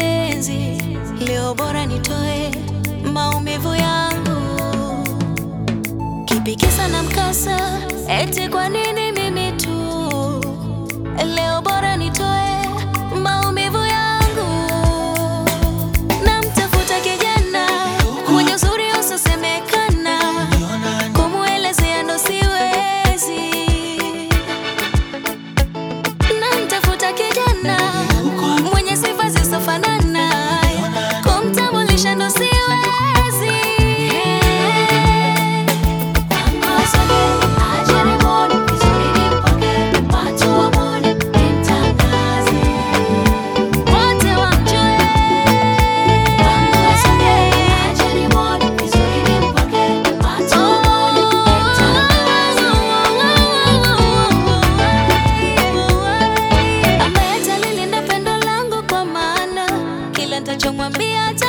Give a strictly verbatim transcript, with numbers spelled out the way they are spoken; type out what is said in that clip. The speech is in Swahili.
mapenzi, leo bora nitoe maumivu yangu. Kipi kisa na mkasa, eti kwa nini mimi tu? Leo bora nitoe maumivu yangu. Namtafuta kijana mwenye uzuri usiosemekana, kumuelezea ndo siwezi. Namtafuta kijana mwenye sifa zisizofanana, kumtambulisha ndo siwezi. Nitachomwambia